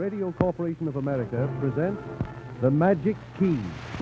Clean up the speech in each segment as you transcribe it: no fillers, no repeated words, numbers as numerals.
Radio Corporation of America presents The Magic Key.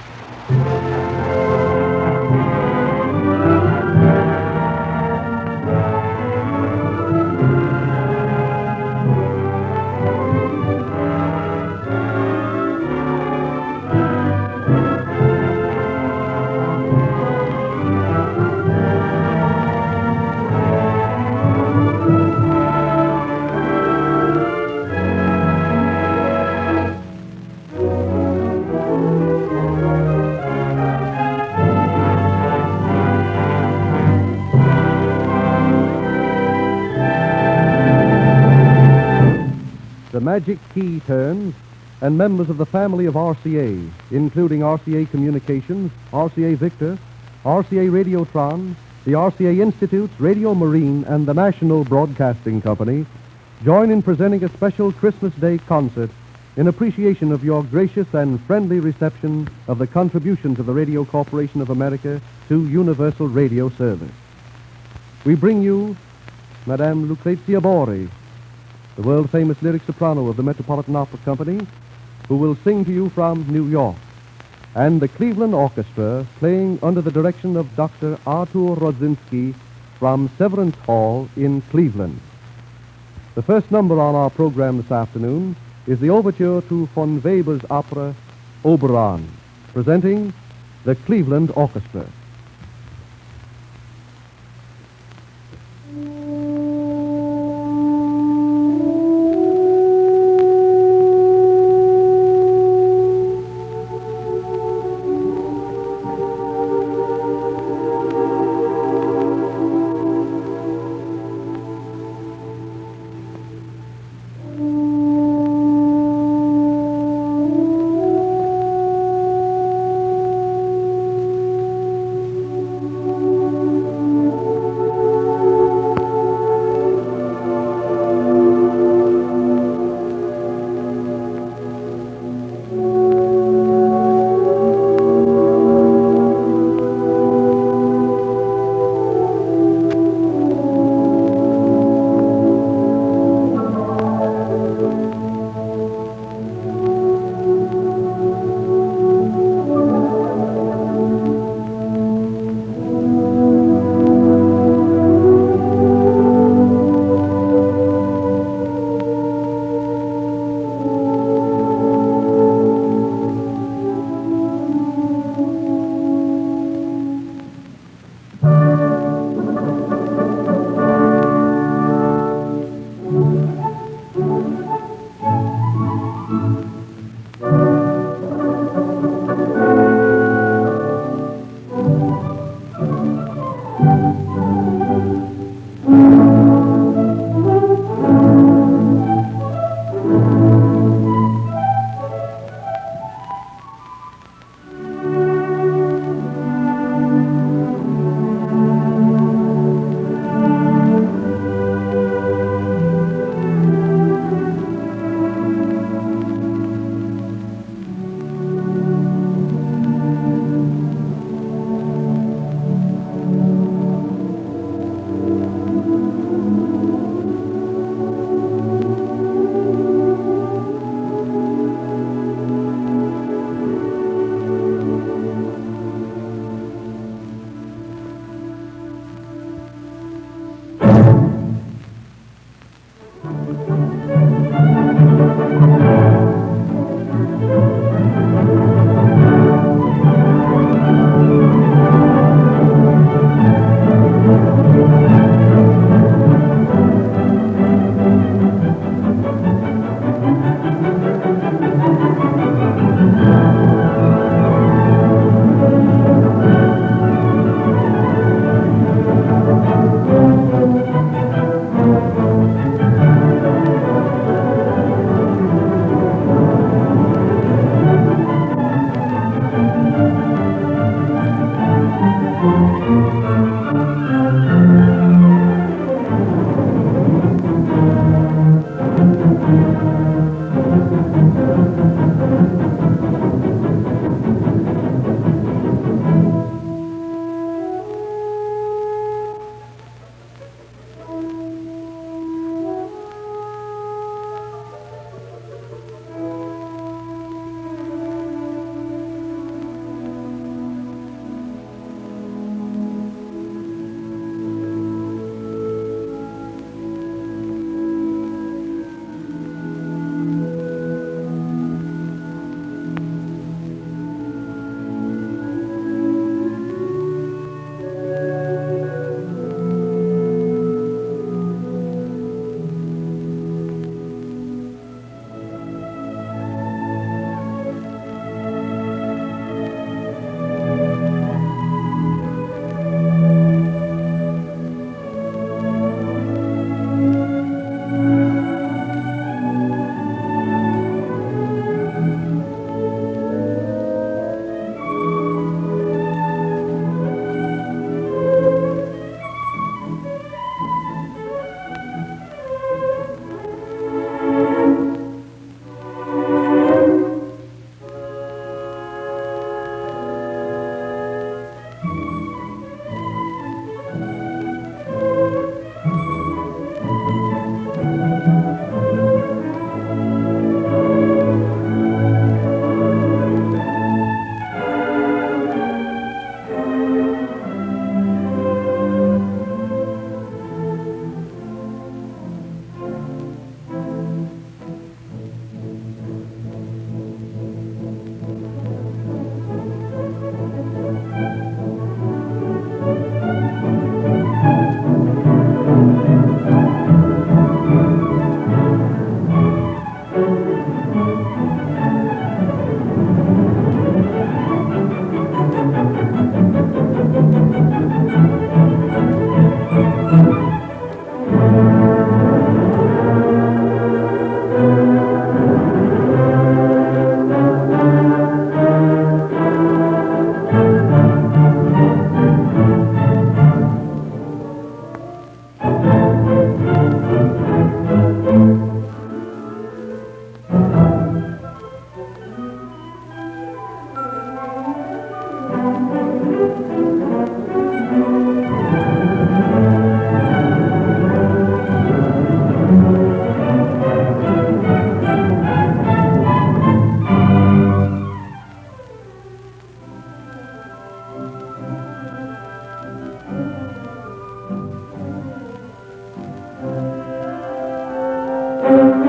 The Magic Key turns, and members of the family of RCA, including RCA Communications, RCA Victor, RCA Radiotron, the RCA Institutes, Radio Marine, and the National Broadcasting Company, join in presenting a special Christmas Day concert in appreciation of your gracious and friendly reception of the contributions of the Radio Corporation of America to Universal Radio Service. We bring you Madame Lucrezia Borri, the world-famous lyric soprano of the Metropolitan Opera Company, who will sing to you from New York, and the Cleveland Orchestra playing under the direction of Dr. Artur Rodzinski from Severance Hall in Cleveland. The first number on our program this afternoon is the overture to von Weber's opera Oberon, presenting the Cleveland Orchestra.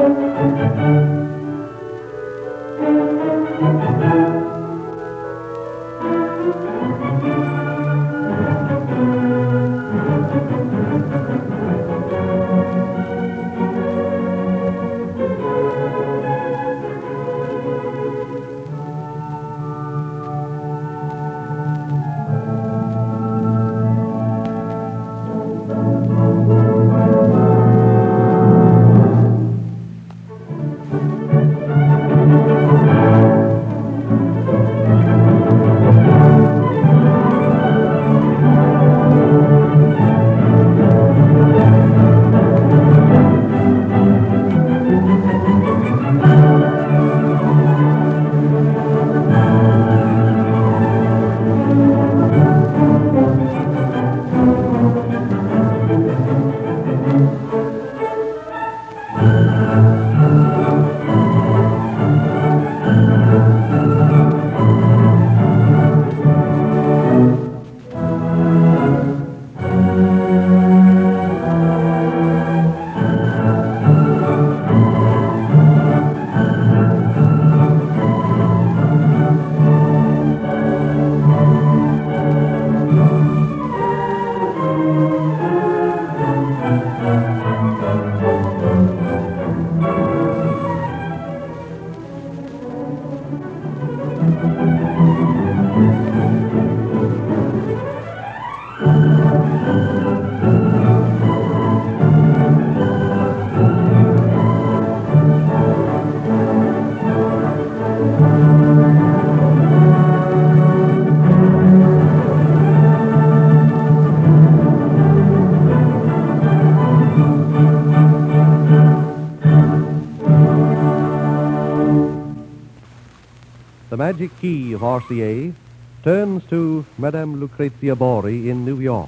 The magic key of RCA turns to Madame Lucrezia Borri in New York.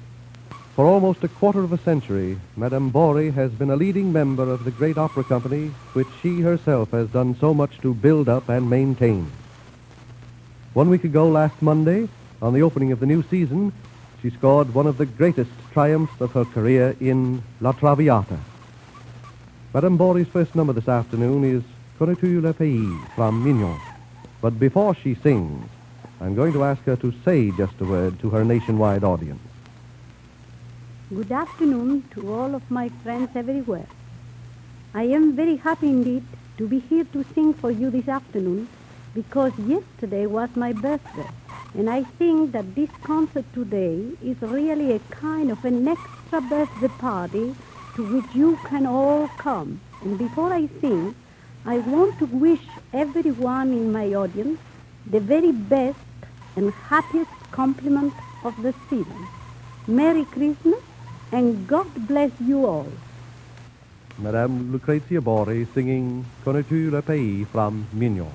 For almost a quarter of a century, Madame Borri has been a leading member of the great opera company which she herself has done so much to build up and maintain. 1 week ago, last Monday, on the opening of the new season, she scored one of the greatest triumphs of her career in La Traviata. Madame Borri's first number this afternoon is Connais-tu le pays from Mignon. But before she sings, I'm going to ask her to say just a word to her nationwide audience. Good afternoon to all of my friends everywhere. I am very happy indeed to be here to sing for you this afternoon because yesterday was my birthday. And I think that this concert today is really a kind of an extra birthday party to which you can all come. And before I sing, I want to wish everyone in my audience the very best and happiest compliment of the season. Merry Christmas and God bless you all. Madame Lucrezia Borri singing Connais-tu le pays from Mignon.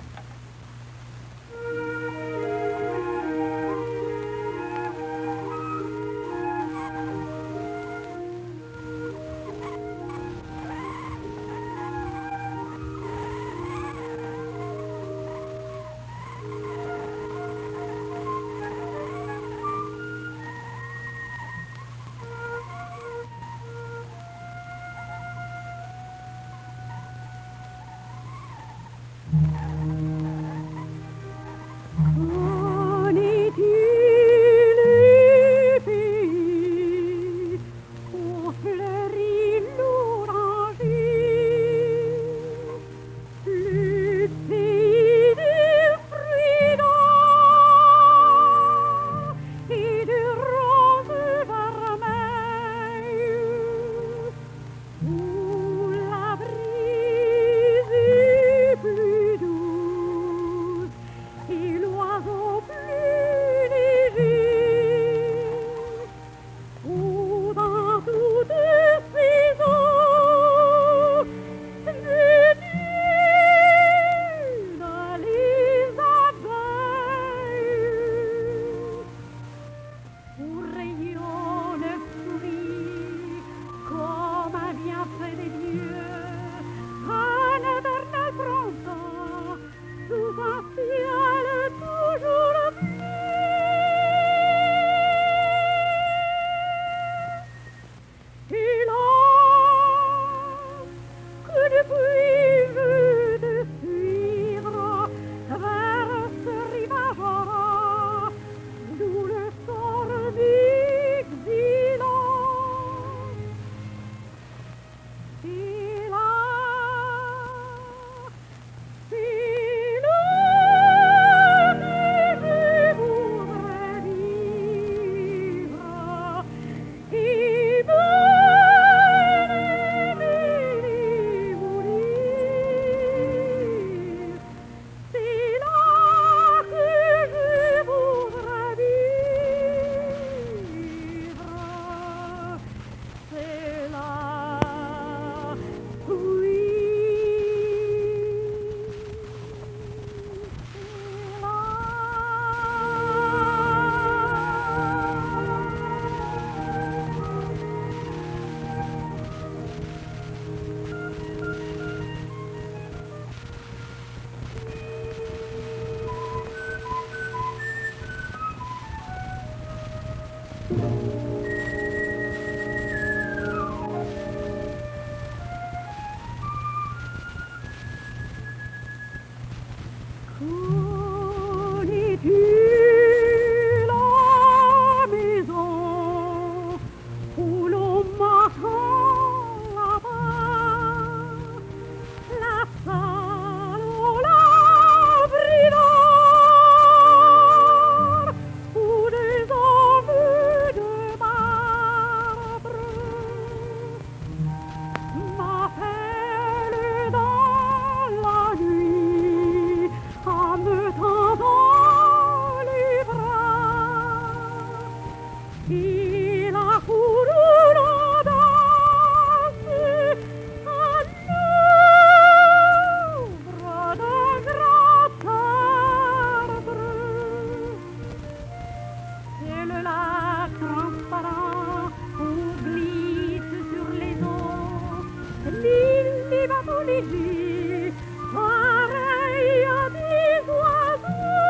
l'île bateau léger, pareil à des oiseaux.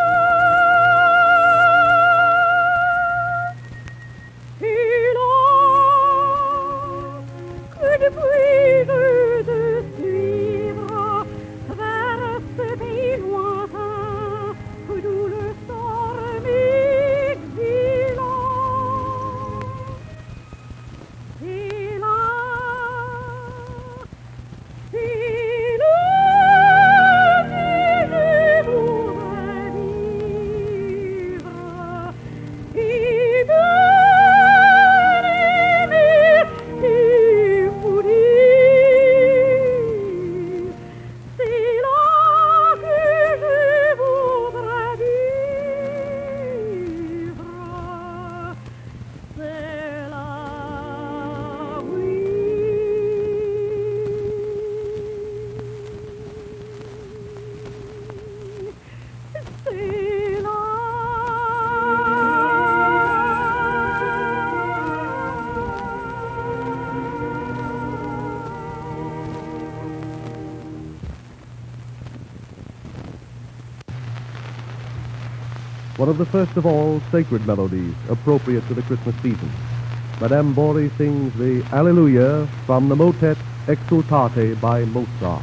Et là, que depuis de suivre vers ce pays lointain, d'où le sort m'exilant. Et là, c'est là que je voudrais vivre et et vous dire, c'est là que je voudrais vivre, c'est là, oui. C'est là. One of the first of all sacred melodies appropriate to the Christmas season. Madame Bori sings the Alleluia from the motet Exultate by Mozart.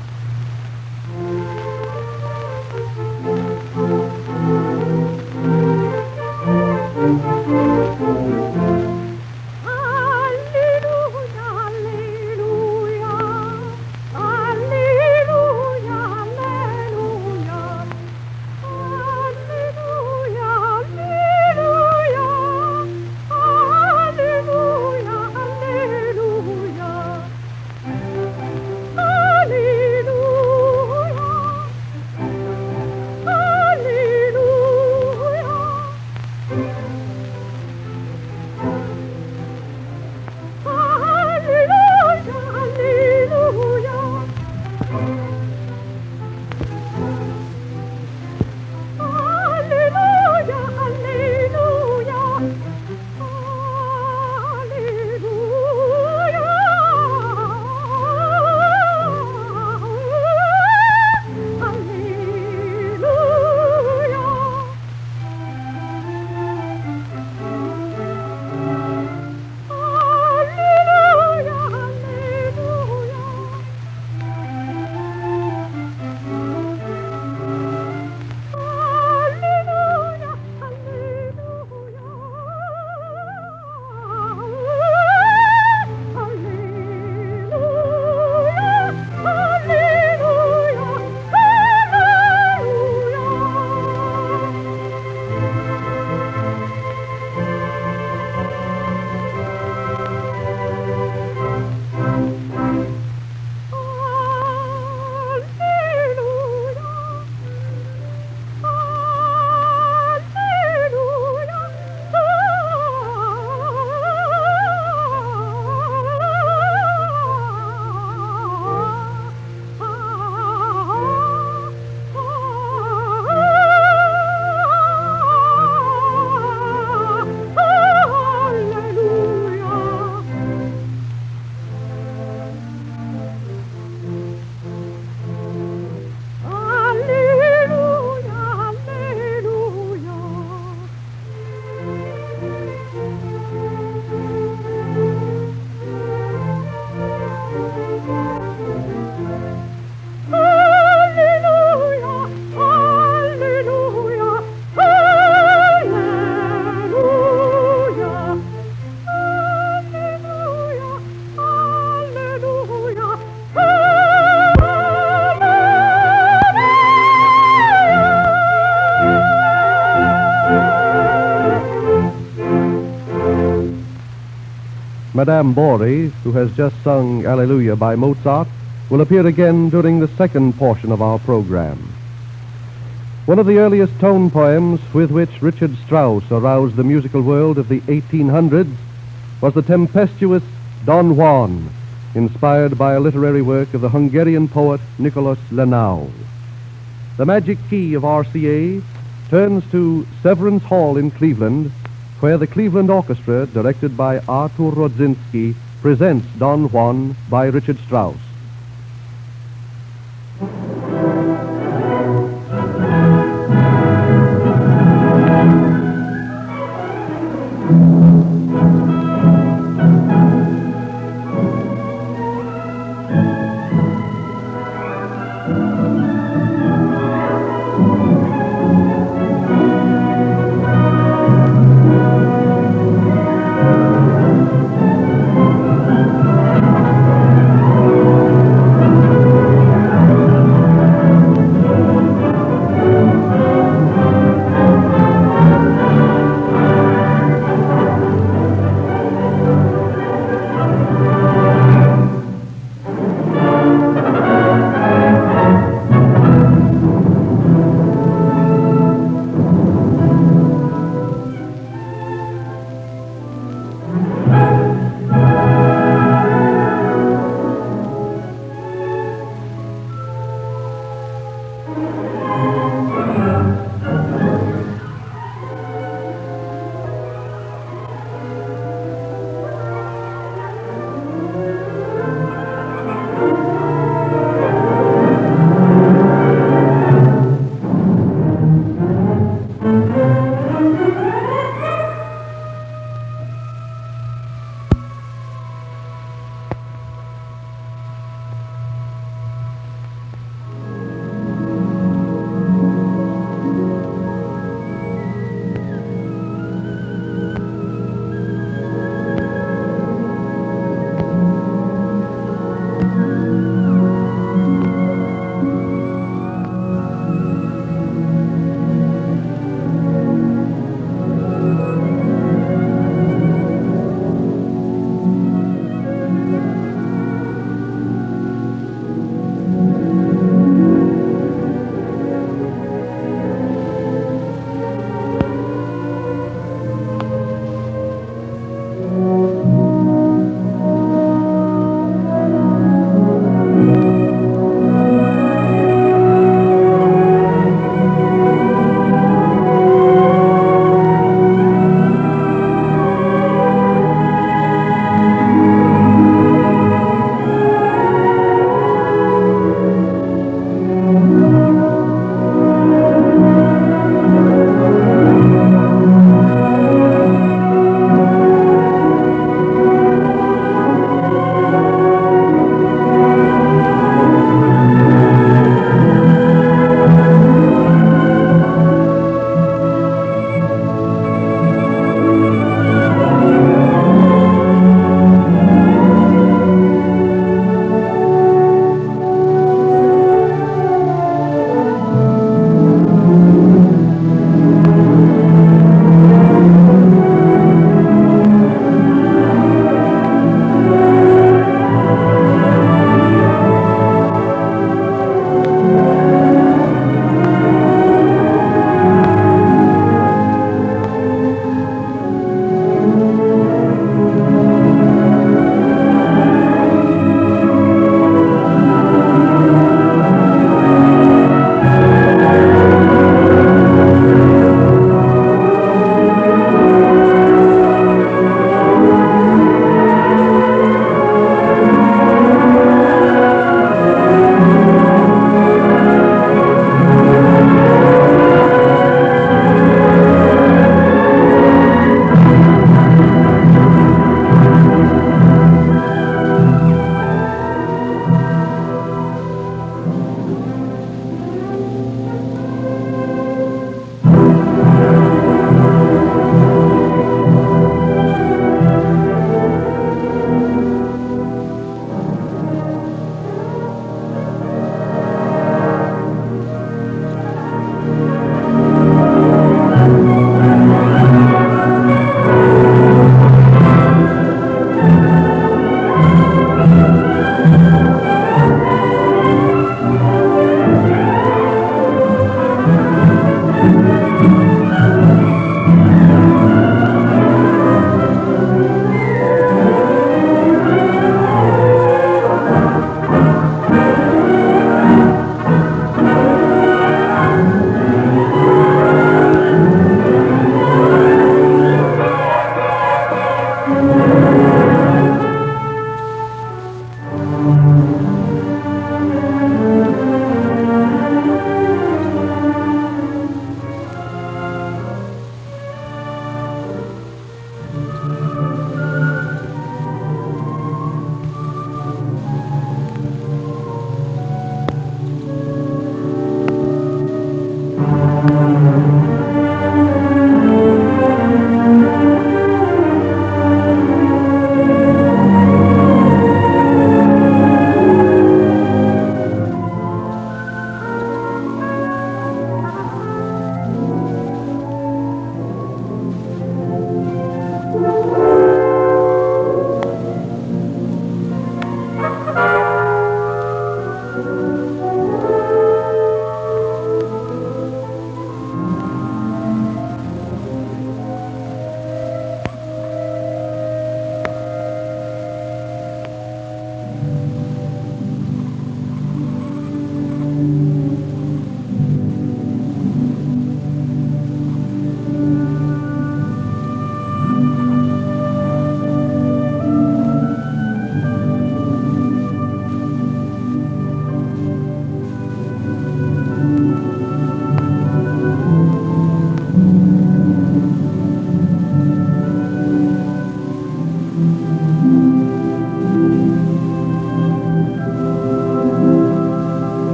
Madame Bori, who has just sung Alleluia by Mozart, will appear again during the second portion of our program. One of the earliest tone poems with which Richard Strauss aroused the musical world of the 1800s was the tempestuous Don Juan, inspired by a literary work of the Hungarian poet Nicholas Lenau. The magic key of RCA turns to Severance Hall in Cleveland, where the Cleveland Orchestra, directed by Artur Rodzinski, presents Don Juan by Richard Strauss.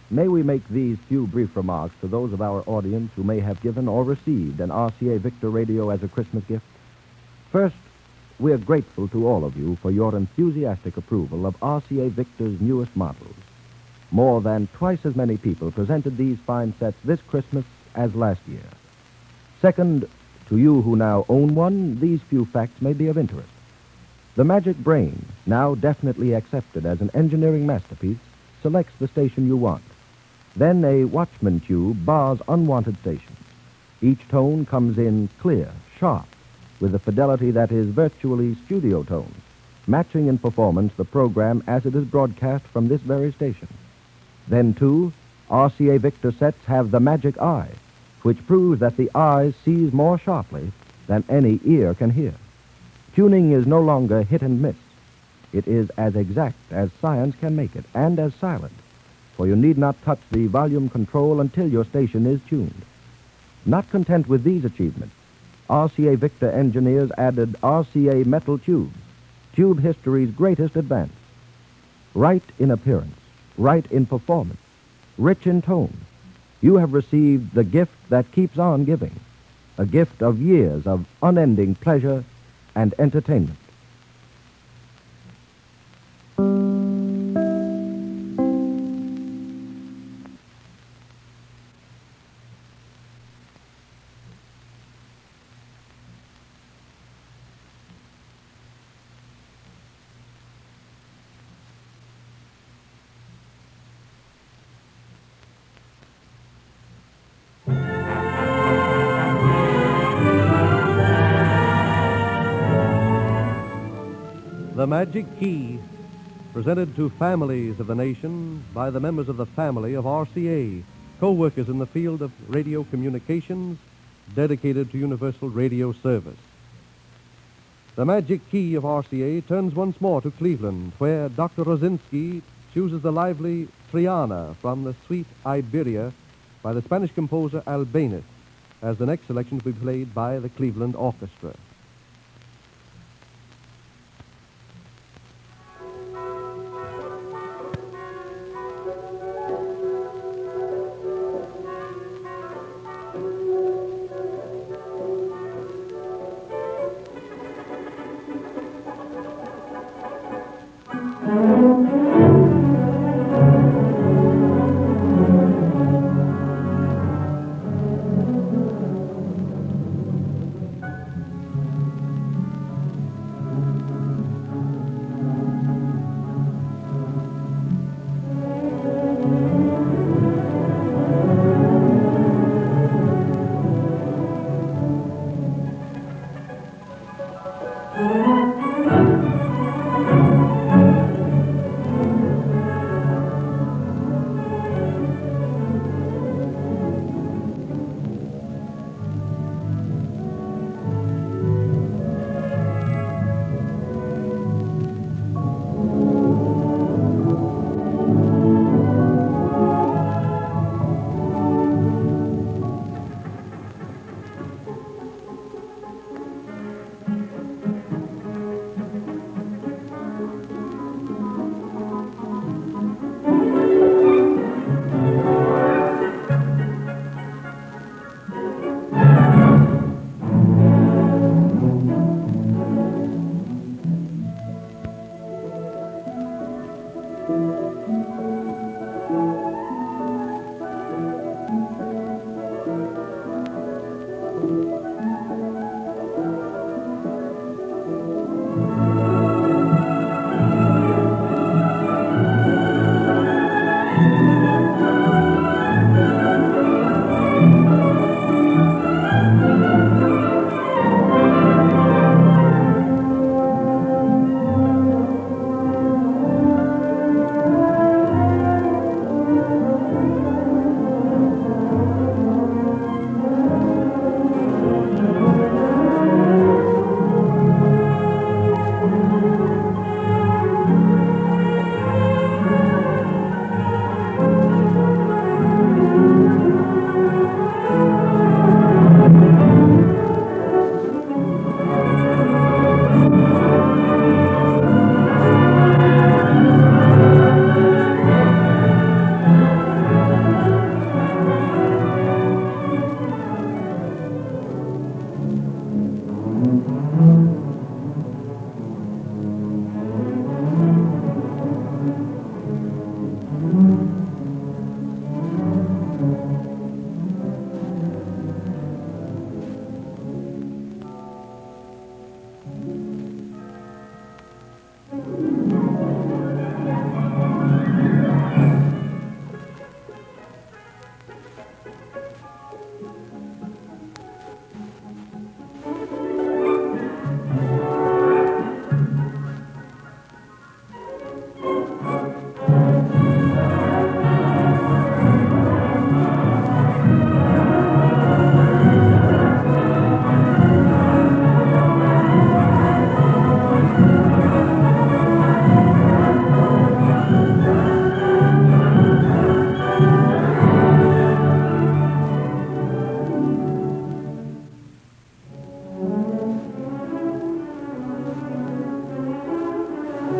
may we make these few brief remarks to those of our audience who may have given or received an RCA Victor radio as a Christmas gift? First, we're grateful to all of you for your enthusiastic approval of RCA Victor's newest models. More than twice as many people presented these fine sets this Christmas as last year. Second, to you who now own one, these few facts may be of interest. The Magic Brain, now definitely accepted as an engineering masterpiece, selects the station you want. Then a Watchman tube bars unwanted stations. Each tone comes in clear, sharp, with a fidelity that is virtually studio tones, matching in performance the program as it is broadcast from this very station. Then, too, RCA Victor sets have the magic eye, which proves that the eye sees more sharply than any ear can hear. Tuning is no longer hit and miss. It is as exact as science can make it, and as silent, for you need not touch the volume control until your station is tuned. Not content with these achievements, RCA Victor engineers added RCA metal tubes, tube history's greatest advance. Right in appearance, right in performance, rich in tone, you have received the gift that keeps on giving, a gift of years of unending pleasure and entertainment. The Magic Key, presented to families of the nation by the members of the family of RCA, co-workers in the field of radio communications, dedicated to universal radio service. The Magic Key of RCA turns once more to Cleveland, where Dr. Rosinski chooses the lively Triana from the suite Iberia by the Spanish composer Albéniz as the next selection to be played by the Cleveland Orchestra.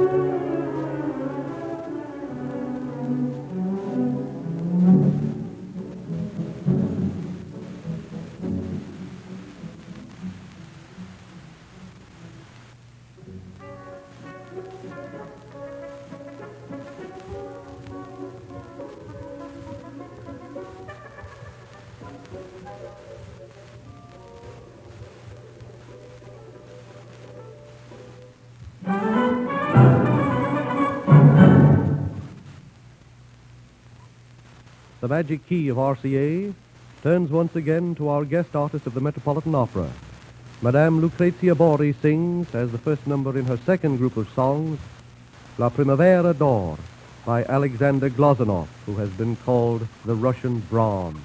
The magic key of RCA turns once again to our guest artist of the Metropolitan Opera. Madame Lucrezia Borri sings, as the first number in her second group of songs, La Primavera d'Or by Alexander Glazunov, who has been called the Russian Brahms.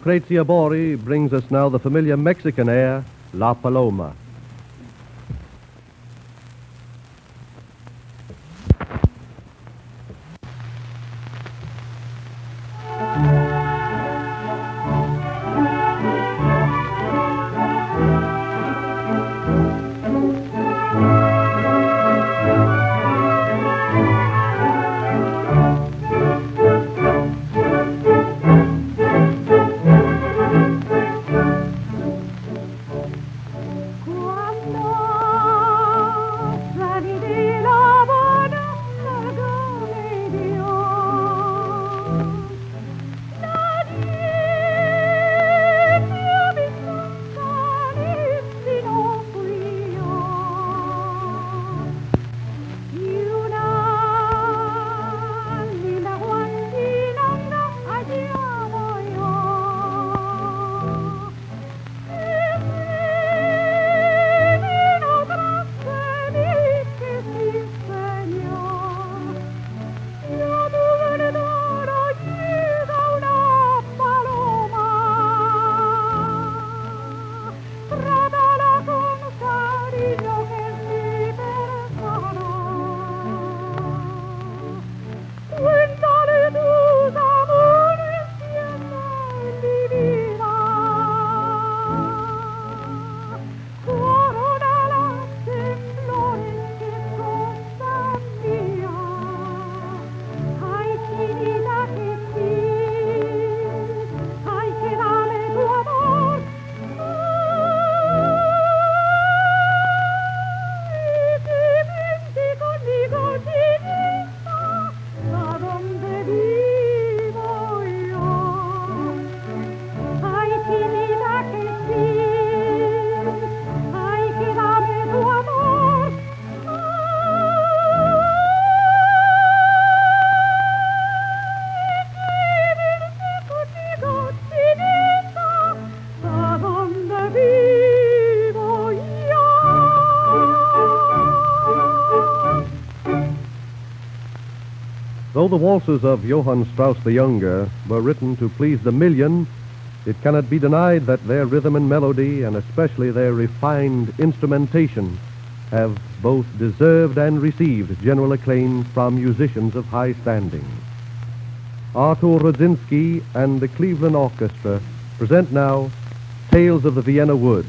Lucrezia Borri brings us now the familiar Mexican air, La Paloma. Though the waltzes of Johann Strauss the Younger were written to please the million, it cannot be denied that their rhythm and melody, and especially their refined instrumentation, have both deserved and received general acclaim from musicians of high standing. Artur Rudzinski and the Cleveland Orchestra present now Tales of the Vienna Woods.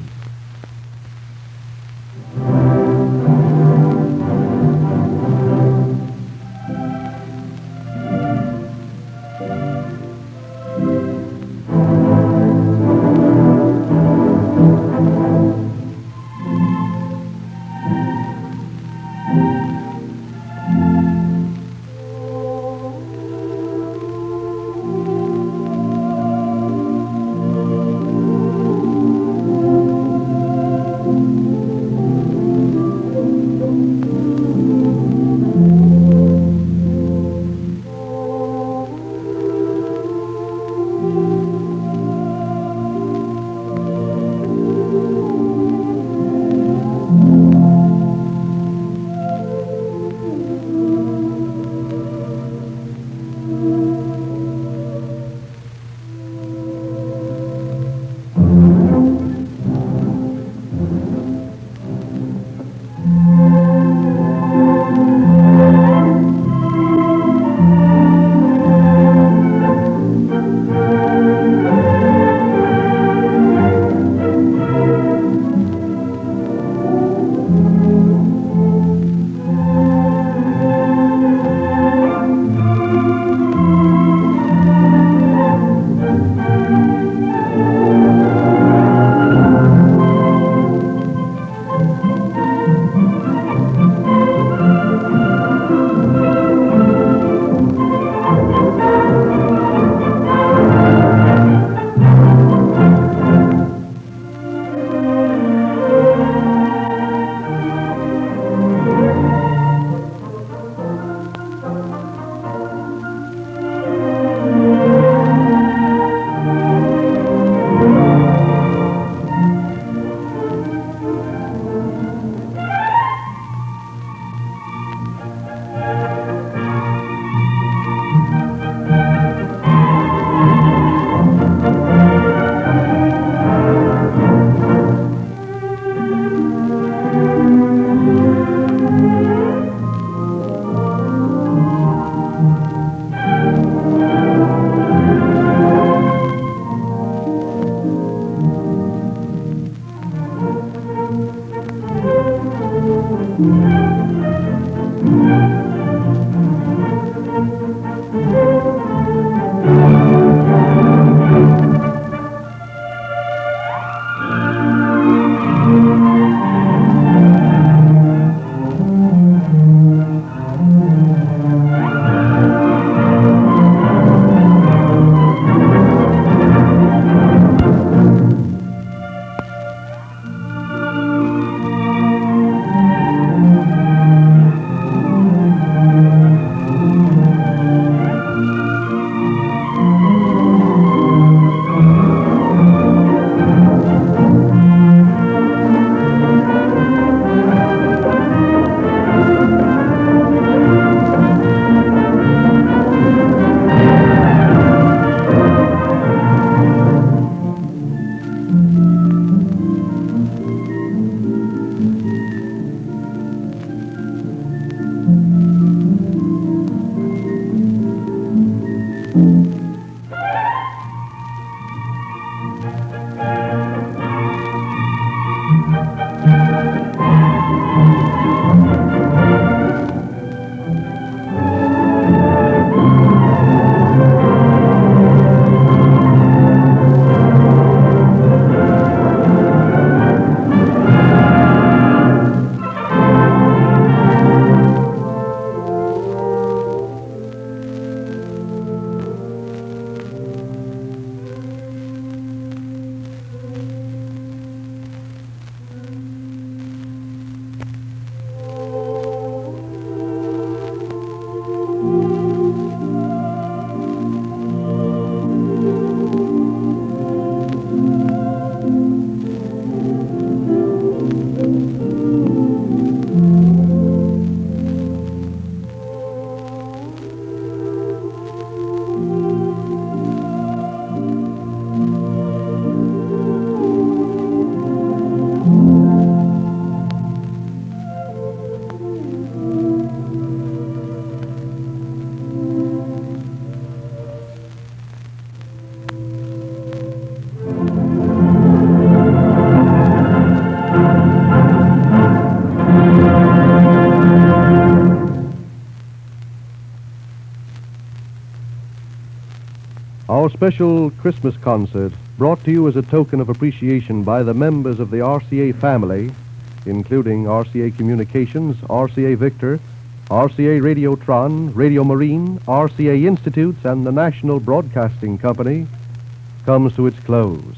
Our special Christmas concert, brought to you as a token of appreciation by the members of the RCA family, including RCA Communications, RCA Victor, RCA Radiotron, Radio Marine, RCA Institutes, and the National Broadcasting Company, comes to its close.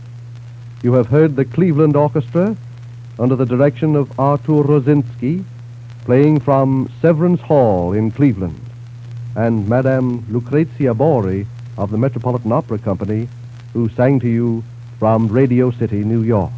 You have heard the Cleveland Orchestra, under the direction of Artur Rosinski, playing from Severance Hall in Cleveland, and Madame Lucrezia Borri of the Metropolitan Opera Company, who sang to you from Radio City, New York.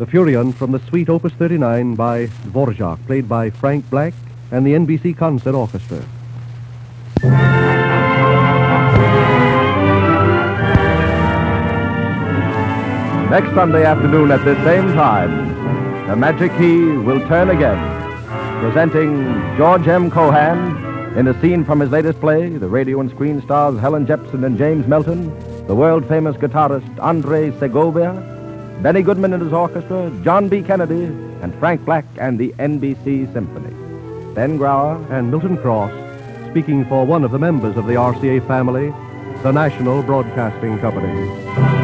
The Furion from the Suite Opus 39 by Dvorak, played by Frank Black and the NBC Concert Orchestra. Next Sunday afternoon at this same time, the Magic Key will turn again, presenting George M. Cohan in a scene from his latest play, the radio and screen stars Helen Jepsen and James Melton, the world-famous guitarist Andre Segovia, Benny Goodman and his orchestra, John B. Kennedy, and Frank Black and the NBC Symphony. Ben Grauer And Milton Cross, speaking for one of the members of the RCA family, the National Broadcasting Company.